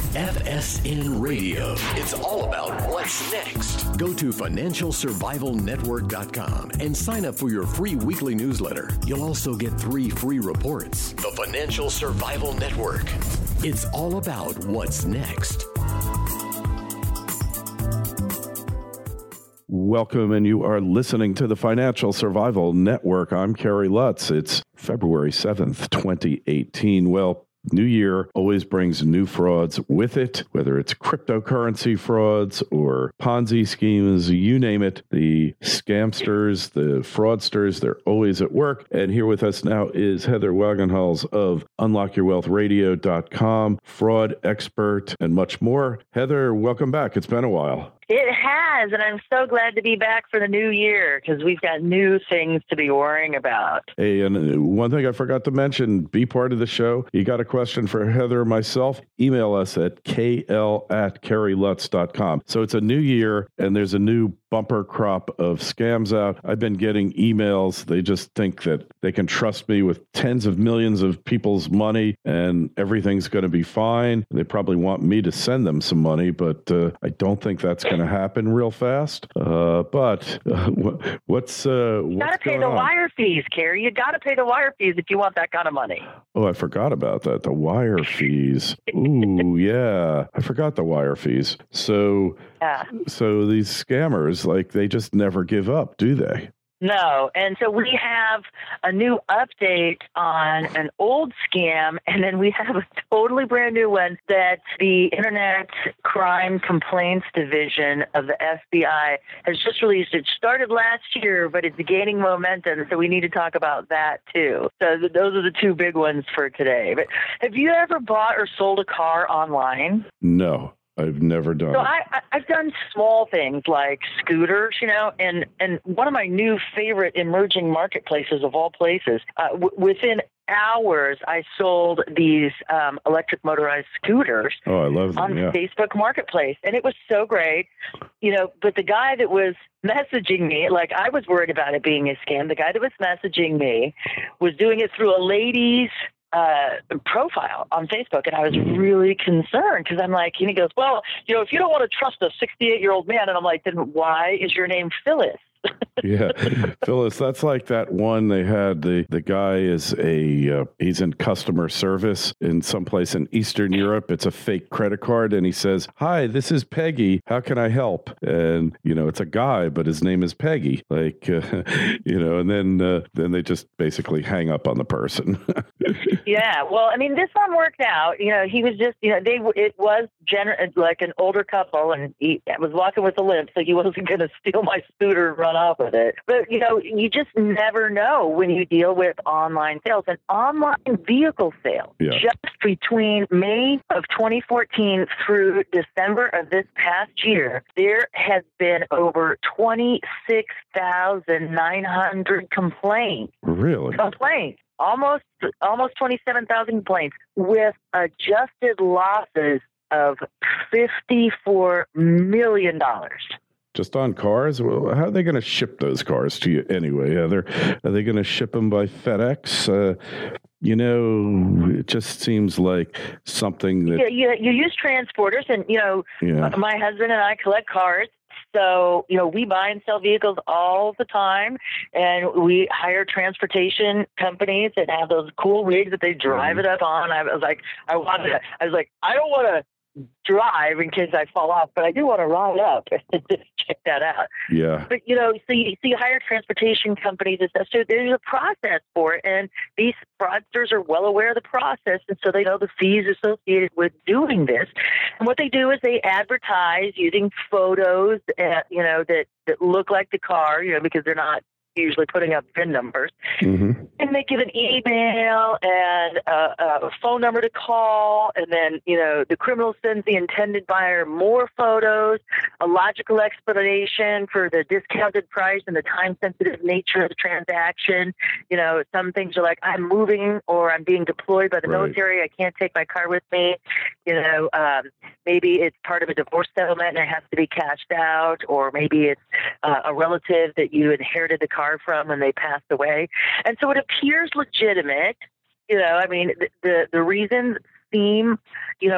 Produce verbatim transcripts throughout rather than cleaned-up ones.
F S N Radio. It's all about what's next. Go to financial survival network dot com and sign up for your free weekly newsletter. You'll also get three free reports. The Financial Survival Network. It's all about what's next. Welcome, and you are listening to the Financial Survival Network. I'm Kerry Lutz. It's February seventh, twenty eighteen. Well, New Year always brings new frauds with it, whether it's cryptocurrency frauds or Ponzi schemes, you name it. The scamsters, the fraudsters, they're always at work. And here with us now is Heather Wagenhals of unlock your wealth radio dot com, fraud expert, and much more. Heather, welcome back. It's been a while. It has, and I'm so glad to be back for the new year because we've got new things to be worrying about. Hey, and one thing I forgot to mention, be part of the show. You got a question for Heather or myself? Email us at k l at kerry lutz dot com. So it's a new year, and there's a new bumper crop of scams out. I've been getting emails. They just think that they can trust me with tens of millions of people's money and everything's going to be fine. They probably want me to send them some money, but uh, I don't think that's going to happen real fast. Uh, but uh, what's uh, what's you got to pay the on? wire fees, Kerry. You got to pay the wire fees if you want that kind of money. Oh, I forgot about that. The wire fees. Ooh, yeah. I forgot the wire fees. So, yeah. so these scammers, like, they just never give up, do they? No. And so we have a new update on an old scam, and then we have a totally brand new one that the Internet Crime Complaints Division of the F B I has just released. It started last year, but it's gaining momentum, so we need to talk about that too. So th- those are the two big ones for today. But have you ever bought or sold a car online? No. I've never done so it. I, I've done small things like scooters, you know, and, and one of my new favorite emerging marketplaces of all places, uh, w- within hours, I sold these um, electric motorized scooters oh, I love them, on yeah. Facebook Marketplace. And it was so great, you know, but the guy that was messaging me, like I was worried about it being a scam. The guy that was messaging me was doing it through a lady's uh, profile on Facebook. And I was really concerned because I'm like, and he goes, well, you know, if you don't want to trust a sixty-eight year old man, and I'm like, then why is your name Phyllis? Yeah, Phyllis, that's like that one they had. The the guy is a, uh, he's in customer service in someplace in Eastern Europe. It's a fake credit card. And he says, hi, this is Peggy. How can I help? And, you know, it's a guy, but his name is Peggy. Like, uh, you know, and then uh, then they just basically hang up on the person. Yeah, well, I mean, this one worked out. You know, he was just, you know, they it was gener- like an older couple, and he was walking with a limp, so he wasn't going to steal my scooter and run off with it. But, you know, you just never know when you deal with online sales and online vehicle sales. Yeah. Just between May of twenty fourteen through December of this past year, there has been over twenty-six thousand nine hundred complaints. Really? Complaints. Almost, almost twenty-seven thousand complaints with adjusted losses of fifty-four million dollars. Just on cars? Well, how are they going to ship those cars to you anyway? Are they, are they going to ship them by FedEx? Uh, you know, it just seems like something that... Yeah, you, you use transporters, and, you know, yeah. my husband and I collect cars. So, you know, we buy and sell vehicles all the time, and we hire transportation companies that have those cool rigs that they drive it up on. I was like, I wanted to, I was like, I don't want to drive in case I fall off, but I do want to ride up and just check that out. Yeah. But, you know, so you, so you hire transportation companies and stuff. So there's a process for it. And these fraudsters are well aware of the process. And so they know the fees associated with doing this. And what they do is they advertise using photos, uh, you know, that, that look like the car, you know, because they're not usually putting up V I N numbers. Mm-hmm. And they give an email and a, a phone number to call, and then, you know, the criminal sends the intended buyer more photos, a logical explanation for the discounted price and the time-sensitive nature of the transaction. You know, some things are like, I'm moving or I'm being deployed by the Right. military. I can't take my car with me. You know, um, maybe it's part of a divorce settlement and it has to be cashed out, or maybe it's uh, a relative that you inherited the car from when they passed away. And so it appears legitimate. You know, I mean, the the, the reasons seem, you know,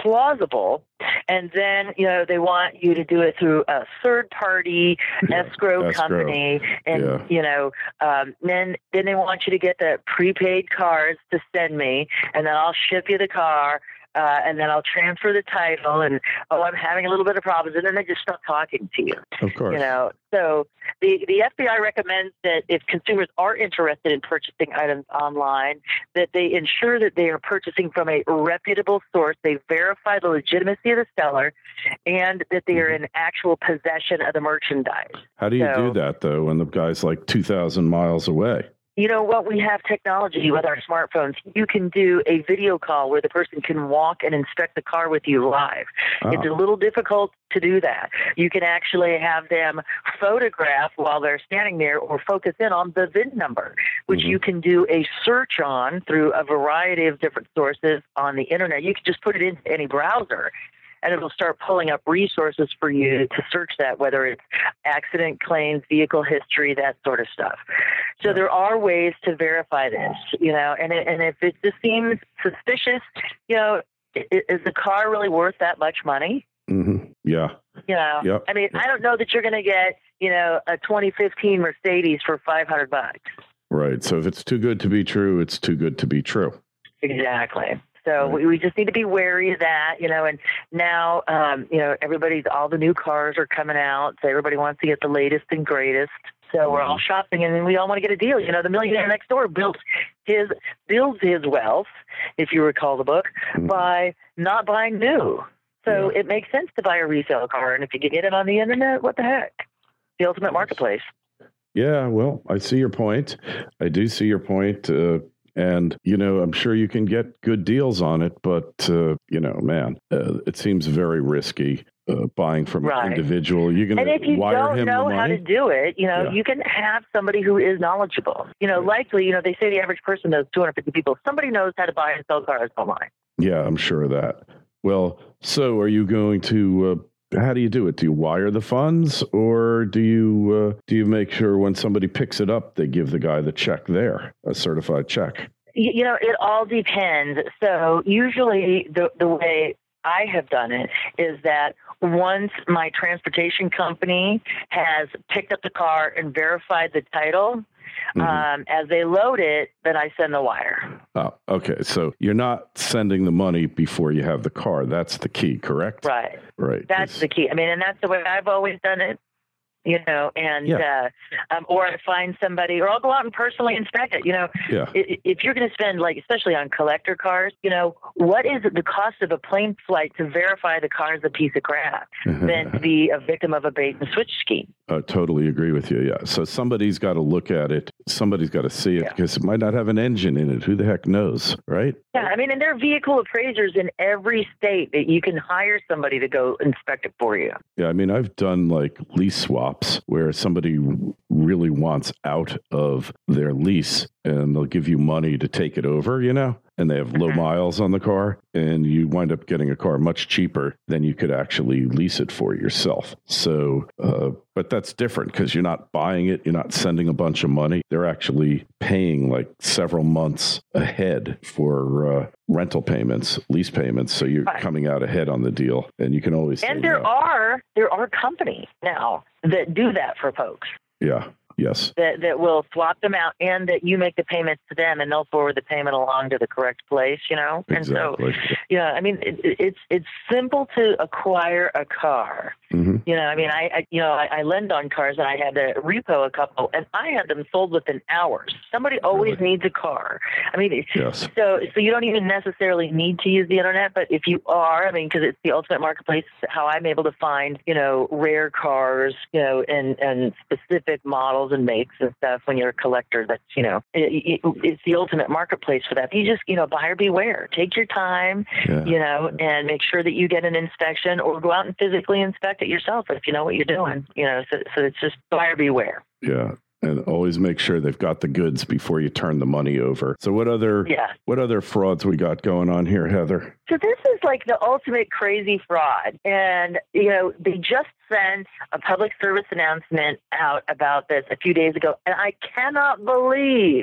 plausible. And then, you know, they want you to do it through a third-party yeah, escrow, escrow company. And, yeah. you know, um, then, then they want you to get the prepaid cards to send me, and then I'll ship you the car. Uh, and then I'll transfer the title, and oh, I'm having a little bit of problems, and then they just stop talking to you. Of course, you know. So the the F B I recommends that if consumers are interested in purchasing items online, that they ensure that they are purchasing from a reputable source. They verify the legitimacy of the seller, and that they are in actual possession of the merchandise. How do you so, do that though, when the guy's like two thousand miles away? You know what? We have technology with our smartphones. You can do a video call where the person can walk and inspect the car with you live. Oh. It's a little difficult to do that. You can actually have them photograph while they're standing there or focus in on the V I N number, which mm-hmm. you can do a search on through a variety of different sources on the internet. You can just put it into any browser, and it'll start pulling up resources for you to search that, whether it's accident claims, vehicle history, that sort of stuff. So yeah. there are ways to verify this, you know, and it, and if it just seems suspicious, you know, is the car really worth that much money? Mm-hmm. Yeah. You know, yep. I mean, yep. I don't know that you're going to get, you know, a twenty fifteen Mercedes for five hundred bucks. Right. So if it's too good to be true, it's too good to be true. Exactly. So we, we just need to be wary of that, you know, and now, um, you know, everybody's, all the new cars are coming out. So everybody wants to get the latest and greatest. So we're all shopping, and we all want to get a deal. You know, the millionaire next door built his, builds his wealth, if you recall the book, mm-hmm. by not buying new. So yeah. it makes sense to buy a resale car. And if you can get it on the internet, what the heck? The ultimate marketplace. Yeah, well, I see your point. I do see your point. Uh, And, you know, I'm sure you can get good deals on it, but, uh, you know, man, uh, it seems very risky uh, buying from right. an individual. You're going to wire him the money. And if you don't know how to do it, you know, yeah. you can have somebody who is knowledgeable. You know, right. likely, you know, they say the average person knows two hundred fifty people. Somebody knows how to buy and sell cars online. Yeah, I'm sure of that. Well, so are you going to... Uh, how do you do it? Do you wire the funds, or do you uh, do you make sure when somebody picks it up, they give the guy the check there, a certified check? You know, it all depends. So usually the the way I have done it is that once my transportation company has picked up the car and verified the title, mm-hmm. um, as they load it, then I send the wire. Oh, okay. So you're not sending the money before you have the car. That's the key, correct? Right. Right. That's the key. I mean, and that's the way I've always done it. You know, and, yeah. uh, um, or I find somebody, or I'll go out and personally inspect it. You know, yeah. if, if you're going to spend, like, especially on collector cars, you know, what is the cost of a plane flight to verify the car is a piece of crap than to be a victim of a bait and switch scheme? I totally agree with you. Yeah. So somebody's got to look at it. Somebody's got to see it yeah. because it might not have an engine in it. Who the heck knows? Right. Yeah. I mean, and there are vehicle appraisers in every state that you can hire somebody to go inspect it for you. Yeah. I mean, I've done like lease swaps where somebody really wants out of their lease and they'll give you money to take it over, you know, and they have low mm-hmm. miles on the car, and you wind up getting a car much cheaper than you could actually lease it for yourself. So, uh, but that's different because you're not buying it. You're not sending a bunch of money. They're actually paying like several months ahead for uh, rental payments, lease payments. So you're right. coming out ahead on the deal, and you can always. And there no. are there are companies now that do that for folks. Yeah. Yes. That that will swap them out, and that you make the payments to them, and they'll forward the payment along to the correct place, you know? Exactly. And so, yeah, I mean, it, it's it's simple to acquire a car. Mm-hmm. You know, I mean, I, I you know, I, I lend on cars, and I had to repo a couple, and I had them sold within hours. Somebody always really? needs a car. I mean, yes. so so you don't even necessarily need to use the internet, but if you are, I mean, because it's the ultimate marketplace, how I'm able to find, you know, rare cars, you know, and, and specific models and makes and stuff when you're a collector. That's, you know, it, it, it's the ultimate marketplace for that. You just, you know, buyer beware. Take your time, yeah. you know, and make sure that you get an inspection, or go out and physically inspect it yourself if you know what you're doing, you know, so, so it's just buyer beware. Yeah. And always make sure they've got the goods before you turn the money over. So what other yeah. what other frauds we got going on here, Heather? So this is like the ultimate crazy fraud. And, you know, they just sent a public service announcement out about this a few days ago. And I cannot believe,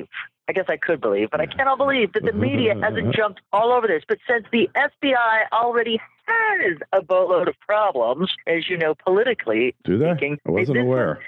I guess I could believe, but I cannot believe that the media hasn't jumped all over this. But since the F B I already has a boatload of problems, as you know, politically Do they? speaking, I wasn't this aware.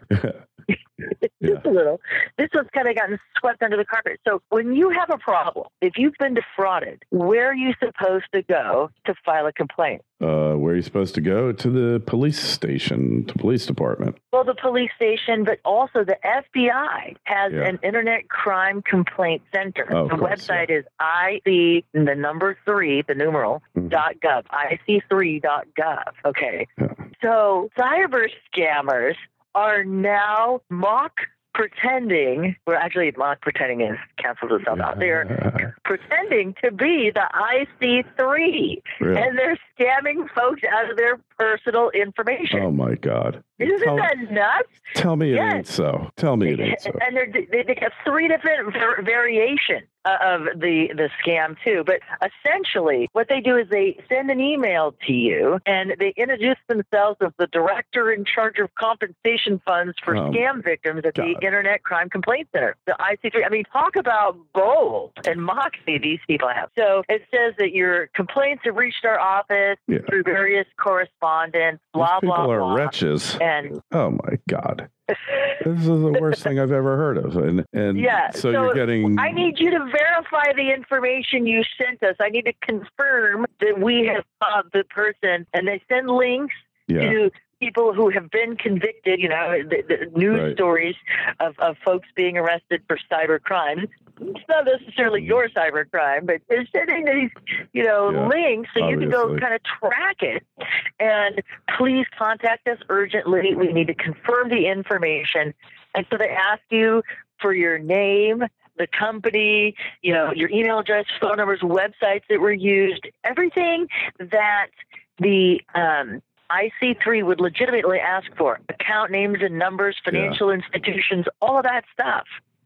Just Yeah. a little. This one's kind of gotten swept under the carpet. So when you have a problem, if you've been defrauded, where are you supposed to go to file a complaint? Uh, where are you supposed to go? To the police station, to police department. Well, the police station, but also the F B I has Yeah. an Internet Crime Complaint Center. Oh, of the course, website is I C, the number three, the numeral, Mhm. dot gov, I C three dot gov. Okay. Yeah. So cyber scammers are now mock pretending, well, actually, mock pretending is cancels itself out. They're pretending to be the I C three, Really? and they're scamming folks out of their personal information. Oh, my God. Isn't Tell, that nuts? tell me it Yes. ain't so. Tell me it ain't so. And they're, they, they have three different var- variations uh, of the, the scam, too. But essentially, what they do is they send an email to you, and they introduce themselves as the director in charge of compensation funds for Oh, scam victims at the God. Internet Crime Complaint Center, the I C three. I mean, talk about bold and moxie these people have. So it says that your complaints have reached our office Yeah. through various correspondence, blah, These people blah, are blah. wretches. And Oh, my God. This is the worst thing I've ever heard of. And, and Yeah, so, so you're getting... I need you to verify the information you sent us. I need to confirm that we have found the person. And they send links Yeah. to people who have been convicted, you know, the, the news Right. stories of, of folks being arrested for cyber crimes. It's not necessarily your cyber crime, but they're sending these, you know, Yeah, links so you can go obviously. kind of track it. And please contact us urgently. We need to confirm the information. And so they ask you for your name, the company, you know, your email address, phone numbers, websites that were used, everything that the um, I C three would legitimately ask for, account names and numbers, financial institutions, all of that stuff.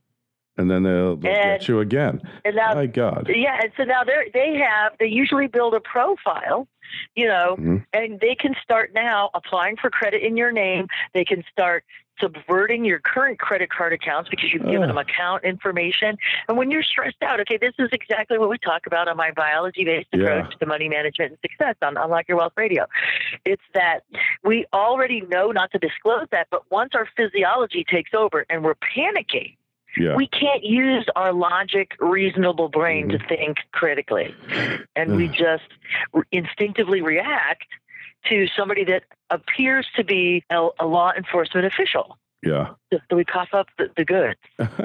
And then they'll, they'll And- get you again. And now, My God. yeah, and so now they they have they usually build a profile, you know, Mhm. and they can start now applying for credit in your name. They can start subverting your current credit card accounts because you've given Ugh. them account information. And when you're stressed out, okay, this is exactly what we talk about on my biology-based Yeah. approach to money management and success on Unlock Your Wealth Radio. It's that we already know not to disclose that, but once our physiology takes over and we're panicking, Yeah. we can't use our logic, reasonable brain to think critically. And we just instinctively react to somebody that appears to be a, a law enforcement official. Yeah. So we cough up the, the goods.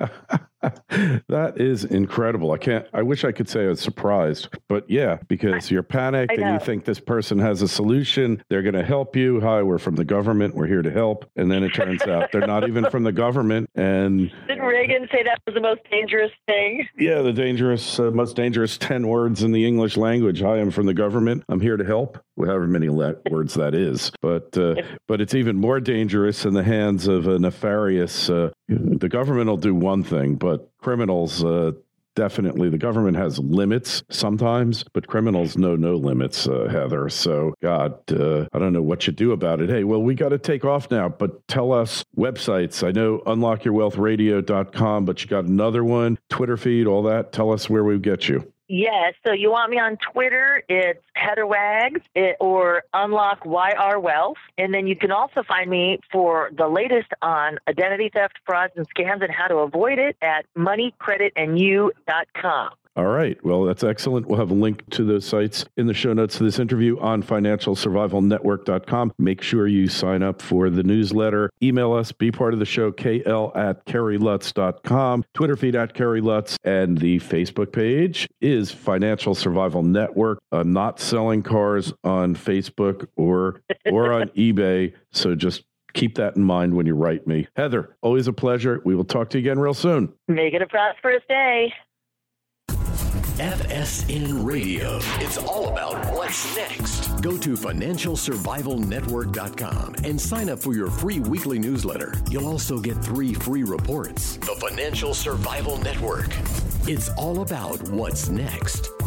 That is incredible. I can't, I wish I could say I was surprised, but yeah, because you're panicked I and you know. think this person has a solution. They're going to help you. Hi, we're from the government. We're here to help. And then it turns out they're not even from the government. And Didn't Reagan say that was the most dangerous thing? yeah, the dangerous, uh, most dangerous ten words in the English language. Hi, I'm from the government. I'm here to help. However many le- words that is. But, uh, but it's even more dangerous in the hands of a nefarious, uh, the government will do one thing, but criminals, uh, definitely, the government has limits sometimes, but criminals know no limits, uh, Heather. So, God, uh, I don't know what you do about it. Hey, well, we got to take off now, but tell us websites. I know unlock your wealth radio dot com, but you got another one, Twitter feed, all that. Tell us where we get you. Yes. So you want me on Twitter? It's Heather Wags it, or Unlock Y R Wealth. And then you can also find me for the latest on identity theft, frauds, and scams and how to avoid it at money credit and you dot com. All right. Well, that's excellent. We'll have a link to those sites in the show notes to this interview on financial survival network dot com. Make sure you sign up for the newsletter. Email us, be part of the show, K L at Kerry Lutz dot com, Twitter feed at Kerry Lutz, and the Facebook page is Financial Survival Network. I'm not selling cars on Facebook or or on eBay, so just keep that in mind when you write me. Heather, always a pleasure. We will talk to you again real soon. Make it a prosperous day. F S N Radio. It's all about what's next. Go to financial survival network dot com and sign up for your free weekly newsletter. You'll also get three free reports. The Financial Survival Network. It's all about what's next.